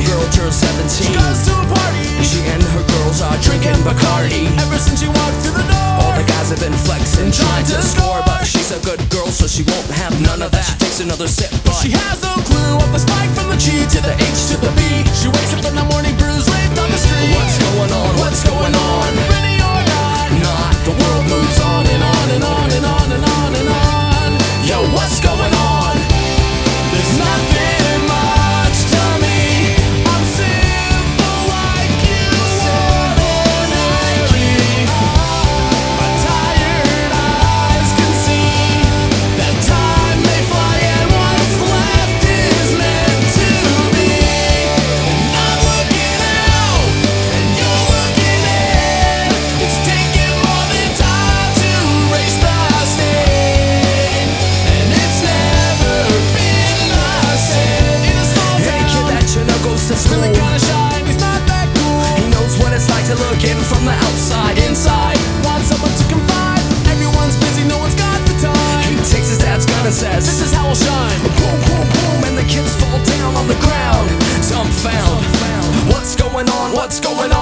A girl turns 17. She goes to a party. She and her girls are drinking Bacardi. Ever since she walked through the door, all the guys have been flexing, trying to score. But she's a good girl, so she won't have none of that. She takes another sip, but she has no clue of the spike from the G to the H to the B. She wakes up in the morning bruised, raped on the street. What's going on? What's going on? Ready or not, not. The world moves on and on and on and on and on and on. Yo, what's going on? There's nothing much to me. I'm simple like you, ordinary. But tired eyes can see that time may fly and what's left is meant to be. And I'm looking out and you're looking in. It's taking more than time to erase the stain, and it's never been the same. In a small town, any kid that you know goes to school, really kinda shy, he's not that cool. He knows what it's like to look in from the outside. Inside, Wants someone to confide. Everyone's busy, no one's got the time. he takes his dad's gun and says, This is how we'll shine. boom, boom, boom, and the kids fall down on the ground, dumbfound. What's going on? What's going on?